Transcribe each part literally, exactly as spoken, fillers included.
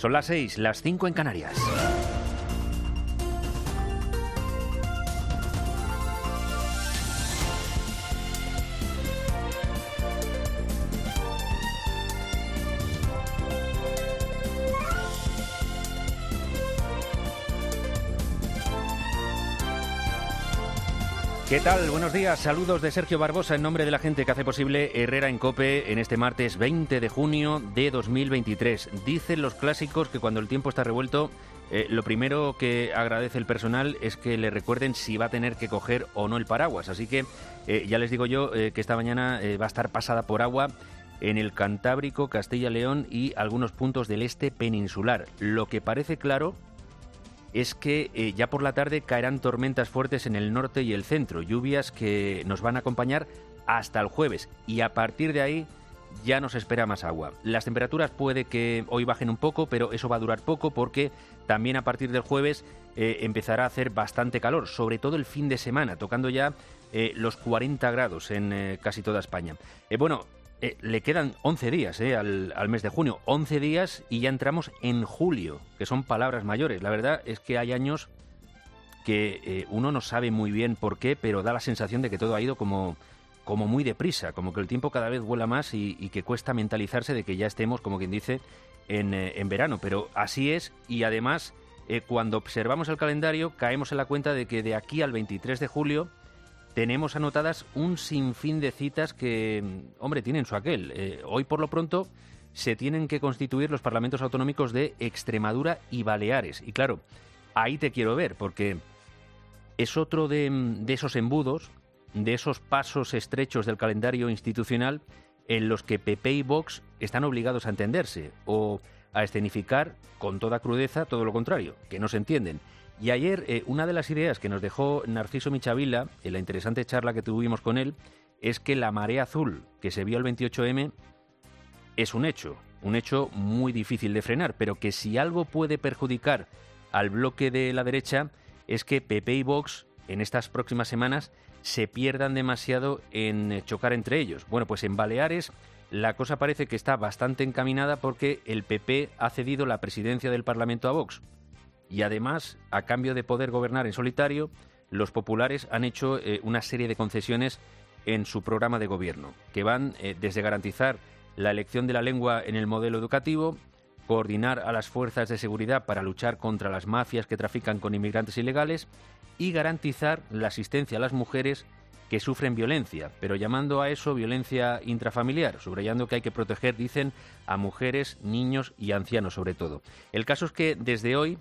Son las seis, las cinco en Canarias. ¿Qué tal? Buenos días. Saludos de Sergio Barbosa en nombre de la gente que hace posible Herrera en COPE en este martes veinte de junio de dos mil veintitrés. Dicen los clásicos que cuando el tiempo está revuelto, eh, lo primero que agradece el personal es que le recuerden si va a tener que coger o no el paraguas. Así que eh, ya les digo yo eh, que esta mañana eh, va a estar pasada por agua en el Cantábrico, Castilla-León y algunos puntos del este peninsular. Lo que parece claro es que eh, ya por la tarde caerán tormentas fuertes en el norte y el centro, lluvias que nos van a acompañar hasta el jueves y a partir de ahí ya nos espera más agua. Las temperaturas puede que hoy bajen un poco, pero eso va a durar poco porque también a partir del jueves eh, empezará a hacer bastante calor, sobre todo el fin de semana, tocando ya eh, los cuarenta grados en eh, casi toda España. Eh, bueno, Eh, le quedan once días eh, al, al mes de junio, once días y ya entramos en julio, que son palabras mayores. La verdad es que hay años que eh, uno no sabe muy bien por qué, pero da la sensación de que todo ha ido como, como muy deprisa, como que el tiempo cada vez vuela más y, y que cuesta mentalizarse de que ya estemos, como quien dice, en, eh, en verano. Pero así es y además eh, cuando observamos el calendario caemos en la cuenta de que de aquí al veintitrés de julio tenemos anotadas un sinfín de citas que, hombre, tienen su aquel. Eh, hoy, por lo pronto, se tienen que constituir los parlamentos autonómicos de Extremadura y Baleares. Y claro, ahí te quiero ver, porque es otro de, de esos embudos, de esos pasos estrechos del calendario institucional en los que P P y Vox están obligados a entenderse o a escenificar con toda crudeza todo lo contrario, que no se entienden. Y ayer eh, una de las ideas que nos dejó Narciso Michavila en la interesante charla que tuvimos con él es que la marea azul que se vio el veintiocho eme es un hecho, un hecho muy difícil de frenar, pero que si algo puede perjudicar al bloque de la derecha es que P P y Vox en estas próximas semanas se pierdan demasiado en chocar entre ellos. Bueno, pues en Baleares la cosa parece que está bastante encaminada porque el P P ha cedido la presidencia del Parlamento a Vox. Y además, a cambio de poder gobernar en solitario, los populares han hecho eh, una serie de concesiones en su programa de gobierno, que van eh, desde garantizar la elección de la lengua en el modelo educativo, coordinar a las fuerzas de seguridad para luchar contra las mafias que trafican con inmigrantes ilegales y garantizar la asistencia a las mujeres que sufren violencia, pero llamando a eso violencia intrafamiliar, subrayando que hay que proteger, dicen, a mujeres, niños y ancianos sobre todo. El caso es que desde hoy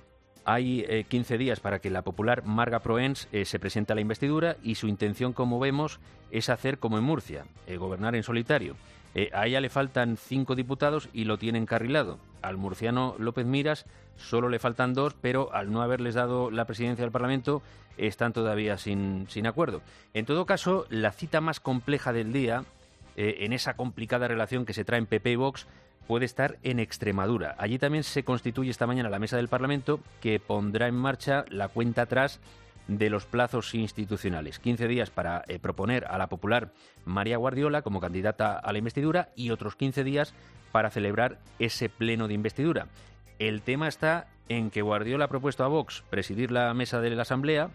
hay eh, quince días para que la popular Marga Proens eh, se presente a la investidura y su intención, como vemos, es hacer como en Murcia, eh, gobernar en solitario. Eh, a ella le faltan cinco diputados y lo tiene encarrilado. Al murciano López Miras solo le faltan dos, pero al no haberles dado la presidencia del Parlamento están todavía sin, sin acuerdo. En todo caso, la cita más compleja del día, eh, en esa complicada relación que se traen P P y Vox, puede estar en Extremadura. Allí también se constituye esta mañana la mesa del Parlamento que pondrá en marcha la cuenta atrás de los plazos institucionales. quince días para eh, proponer a la popular María Guardiola como candidata a la investidura y otros quince días para celebrar ese pleno de investidura. El tema está en que Guardiola ha propuesto a Vox presidir la mesa de la Asamblea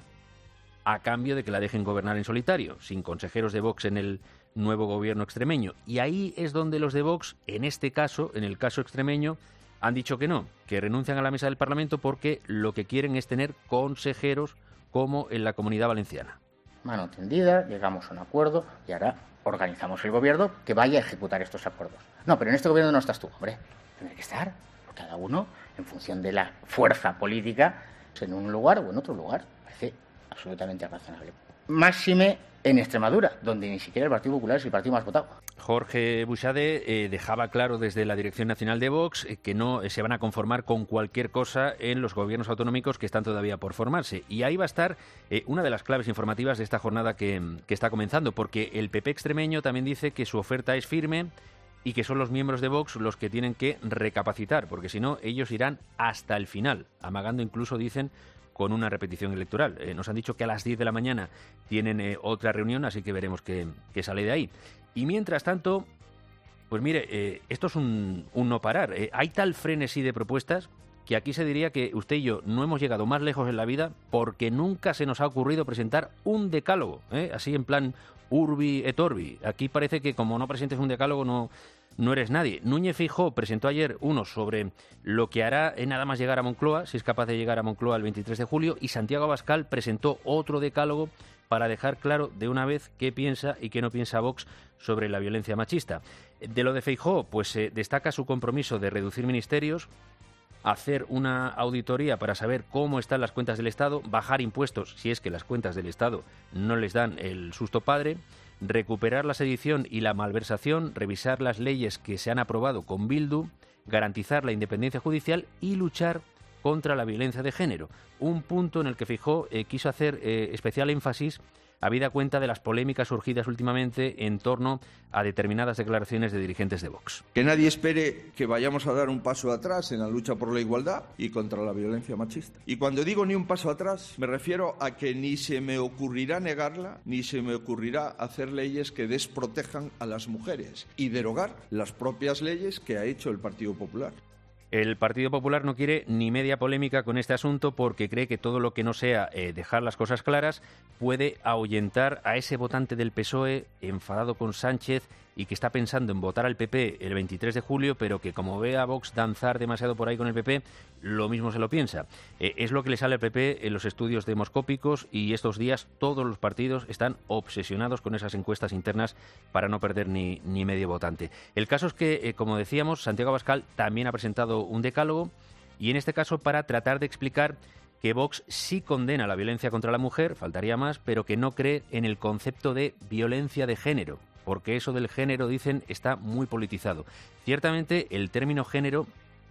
a cambio de que la dejen gobernar en solitario, sin consejeros de Vox en el nuevo gobierno extremeño. Y ahí es donde los de Vox, en este caso, en el caso extremeño, han dicho que no, que renuncian a la mesa del Parlamento porque lo que quieren es tener consejeros como en la Comunidad Valenciana. Mano tendida, llegamos a un acuerdo y ahora organizamos el gobierno que vaya a ejecutar estos acuerdos. No, pero en este gobierno no estás tú, hombre. Tendré que estar cada uno en función de la fuerza política en un lugar o en otro lugar. Parece absolutamente razonable. Máxime en Extremadura, donde ni siquiera el Partido Popular es el partido más votado. Jorge Buxade eh, dejaba claro desde la Dirección Nacional de Vox eh, que no eh, se van a conformar con cualquier cosa en los gobiernos autonómicos que están todavía por formarse. Y ahí va a estar eh, una de las claves informativas de esta jornada que, que está comenzando, porque el P P extremeño también dice que su oferta es firme y que son los miembros de Vox los que tienen que recapacitar, porque si no, ellos irán hasta el final, amagando incluso, dicen, con una repetición electoral. Eh, nos han dicho que a las diez de la mañana tienen eh, otra reunión, así que veremos qué, qué sale de ahí. Y mientras tanto, Pues mire, eh, esto es un, un no parar. Eh, hay tal frenesí de propuestas que aquí se diría que usted y yo no hemos llegado más lejos en la vida porque nunca se nos ha ocurrido presentar un decálogo, ¿eh? Así en plan urbi et orbi. Aquí parece que como no presentes un decálogo no, no eres nadie. Núñez Feijóo presentó ayer uno sobre lo que hará en nada más llegar a Moncloa, si es capaz de llegar a Moncloa el veintitrés de julio, y Santiago Abascal presentó otro decálogo para dejar claro de una vez qué piensa y qué no piensa Vox sobre la violencia machista. De lo de Feijóo, pues eh, destaca su compromiso de reducir ministerios, hacer una auditoría para saber cómo están las cuentas del Estado, bajar impuestos si es que las cuentas del Estado no les dan el susto padre, recuperar la sedición y la malversación, revisar las leyes que se han aprobado con Bildu, garantizar la independencia judicial y luchar contra la violencia de género. Un punto en el que Feijóo eh, quiso hacer eh, especial énfasis habida cuenta de las polémicas surgidas últimamente en torno a determinadas declaraciones de dirigentes de Vox. Que nadie espere que vayamos a dar un paso atrás en la lucha por la igualdad y contra la violencia machista. Y cuando digo ni un paso atrás, me refiero a que ni se me ocurrirá negarla, ni se me ocurrirá hacer leyes que desprotejan a las mujeres y derogar las propias leyes que ha hecho el Partido Popular. El Partido Popular no quiere ni media polémica con este asunto porque cree que todo lo que no sea eh, dejar las cosas claras puede ahuyentar a ese votante del P S O E enfadado con Sánchez y que está pensando en votar al P P el veintitrés de julio, pero que como ve a Vox danzar demasiado por ahí con el P P, lo mismo se lo piensa. Eh, es lo que le sale al P P en los estudios demoscópicos y estos días todos los partidos están obsesionados con esas encuestas internas para no perder ni, ni medio votante. El caso es que, eh, como decíamos, Santiago Abascal también ha presentado un decálogo y en este caso para tratar de explicar que Vox sí condena la violencia contra la mujer, faltaría más, pero que no cree en el concepto de violencia de género, porque eso del género, dicen, está muy politizado. Ciertamente, el término género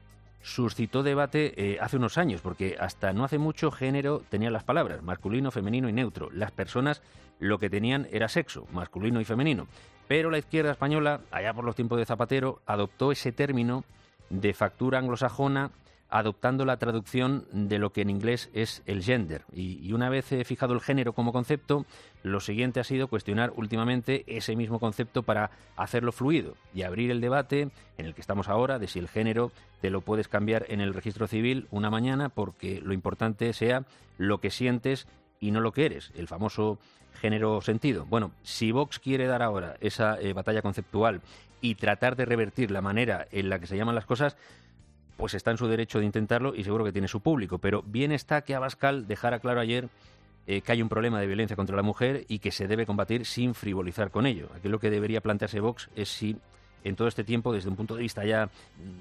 suscitó debate eh, hace unos años, porque hasta no hace mucho género tenía las palabras masculino, femenino y neutro. Las personas lo que tenían era sexo, masculino y femenino. Pero la izquierda española, allá por los tiempos de Zapatero, adoptó ese término de factura anglosajona, adoptando la traducción de lo que en inglés es el gender. Y, y una vez eh, fijado el género como concepto, lo siguiente ha sido cuestionar últimamente ese mismo concepto para hacerlo fluido y abrir el debate en el que estamos ahora de si el género te lo puedes cambiar en el registro civil una mañana porque lo importante sea lo que sientes y no lo que eres, el famoso género sentido. Bueno, si Vox quiere dar ahora esa eh, batalla conceptual y tratar de revertir la manera en la que se llaman las cosas, pues está en su derecho de intentarlo y seguro que tiene su público. Pero bien está que Abascal dejara claro ayer eh, que hay un problema de violencia contra la mujer y que se debe combatir sin frivolizar con ello. Aquí lo que debería plantearse Vox es si en todo este tiempo, desde un punto de vista ya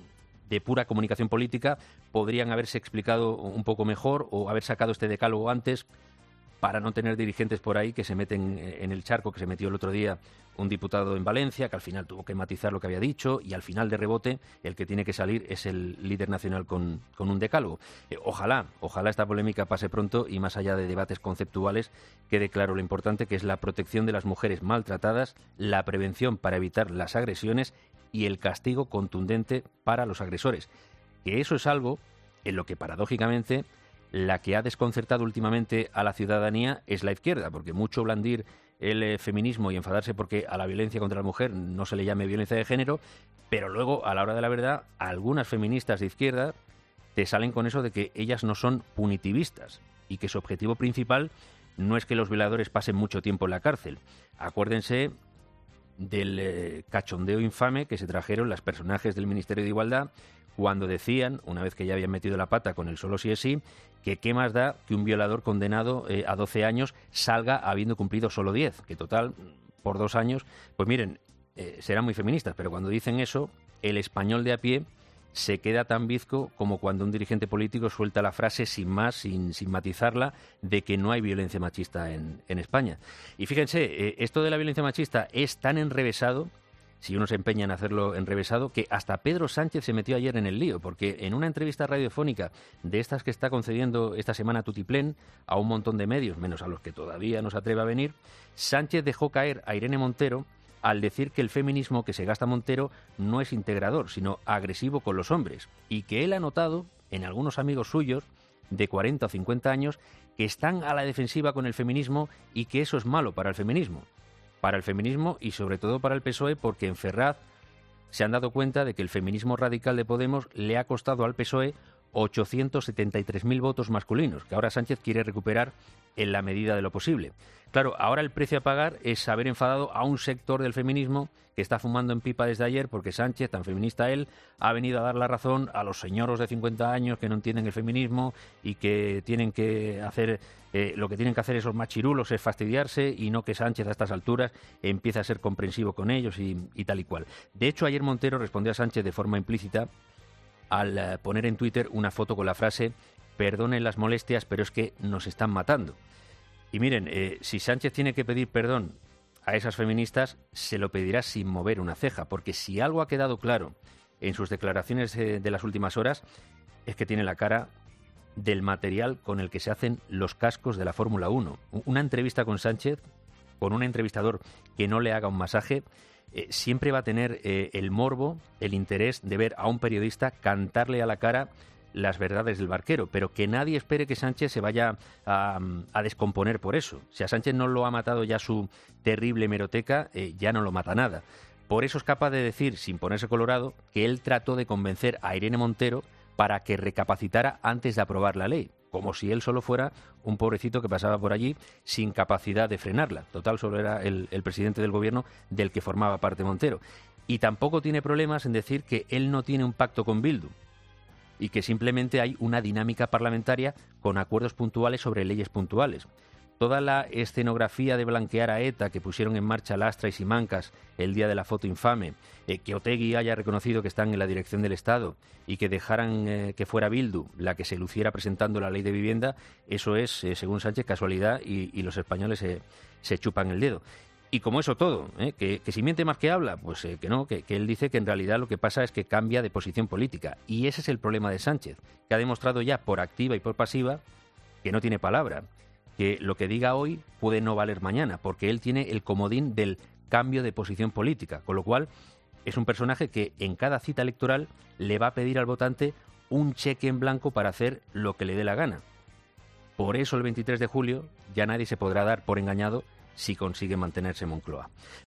de pura comunicación política, podrían haberse explicado un poco mejor o haber sacado este decálogo antes para no tener dirigentes por ahí que se meten en el charco que se metió el otro día un diputado en Valencia, que al final tuvo que matizar lo que había dicho, y al final de rebote el que tiene que salir es el líder nacional con, con un decálogo. Eh, ojalá, ojalá esta polémica pase pronto y más allá de debates conceptuales quede claro lo importante que es la protección de las mujeres maltratadas, la prevención para evitar las agresiones y el castigo contundente para los agresores. Que eso es algo en lo que paradójicamente la que ha desconcertado últimamente a la ciudadanía es la izquierda, porque mucho blandir el eh, feminismo y enfadarse porque a la violencia contra la mujer no se le llame violencia de género, pero luego, a la hora de la verdad, algunas feministas de izquierda te salen con eso de que ellas no son punitivistas y que su objetivo principal no es que los violadores pasen mucho tiempo en la cárcel. Acuérdense del eh, cachondeo infame que se trajeron las personajes del Ministerio de Igualdad cuando decían, una vez que ya habían metido la pata con el solo sí es sí, que qué más da que un violador condenado eh, a doce años salga habiendo cumplido solo diez, que total, por dos años, pues miren, eh, serán muy feministas, pero cuando dicen eso, el español de a pie se queda tan bizco como cuando un dirigente político suelta la frase sin más, sin, sin matizarla, de que no hay violencia machista en, en España. Y fíjense, eh, esto de la violencia machista es tan enrevesado, si uno se empeña en hacerlo enrevesado, que hasta Pedro Sánchez se metió ayer en el lío, porque en una entrevista radiofónica de estas que está concediendo esta semana Tutiplén a un montón de medios, menos a los que todavía no se atreve a venir, Sánchez dejó caer a Irene Montero al decir que el feminismo que se gasta Montero no es integrador, sino agresivo con los hombres, y que él ha notado en algunos amigos suyos de cuarenta o cincuenta años que están a la defensiva con el feminismo y que eso es malo para el feminismo. Para el feminismo y sobre todo para el P S O E, porque en Ferraz se han dado cuenta de que el feminismo radical de Podemos le ha costado al P S O E ochocientos setenta y tres mil votos masculinos, que ahora Sánchez quiere recuperar en la medida de lo posible. Claro, ahora el precio a pagar es haber enfadado a un sector del feminismo que está fumando en pipa desde ayer porque Sánchez, tan feminista él, ha venido a dar la razón a los señoros de cincuenta años que no entienden el feminismo y que tienen que hacer, eh, lo que tienen que hacer esos machirulos es fastidiarse y no que Sánchez a estas alturas empiece a ser comprensivo con ellos y, y tal y cual. De hecho, ayer Montero respondió a Sánchez de forma implícita al uh, poner en Twitter una foto con la frase «Perdonen las molestias, pero es que nos están matando». Y miren, eh, si Sánchez tiene que pedir perdón a esas feministas, se lo pedirá sin mover una ceja, porque si algo ha quedado claro en sus declaraciones eh, de las últimas horas, es que tiene la cara del material con el que se hacen los cascos de la Fórmula uno. Una entrevista con Sánchez, con un entrevistador que no le haga un masaje, eh, siempre va a tener eh, el morbo, el interés de ver a un periodista cantarle a la cara las verdades del barquero, pero que nadie espere que Sánchez se vaya a, a descomponer por eso. Si a Sánchez no lo ha matado ya su terrible hemeroteca, eh, ya no lo mata nada. Por eso es capaz de decir, sin ponerse colorado, que él trató de convencer a Irene Montero para que recapacitara antes de aprobar la ley, como si él solo fuera un pobrecito que pasaba por allí sin capacidad de frenarla. Total, solo era el, el presidente del gobierno del que formaba parte Montero. Y tampoco tiene problemas en decir que él no tiene un pacto con Bildu y que simplemente hay una dinámica parlamentaria con acuerdos puntuales sobre leyes puntuales. Toda la escenografía de blanquear a ETA que pusieron en marcha Lastra y Simancas el día de la foto infame, eh, que Otegi haya reconocido que están en la dirección del Estado y que dejaran eh, que fuera Bildu la que se luciera presentando la ley de vivienda, eso es, eh, según Sánchez, casualidad y, y los españoles eh, se chupan el dedo. Y como eso todo, ¿eh? que, que si miente más que habla, pues eh, que no, que, que él dice que en realidad lo que pasa es que cambia de posición política. Y ese es el problema de Sánchez, que ha demostrado ya por activa y por pasiva que no tiene palabra, que lo que diga hoy puede no valer mañana, porque él tiene el comodín del cambio de posición política, con lo cual es un personaje que en cada cita electoral le va a pedir al votante un cheque en blanco para hacer lo que le dé la gana. Por eso el veintitrés de julio ya nadie se podrá dar por engañado si consigue mantenerse en Moncloa.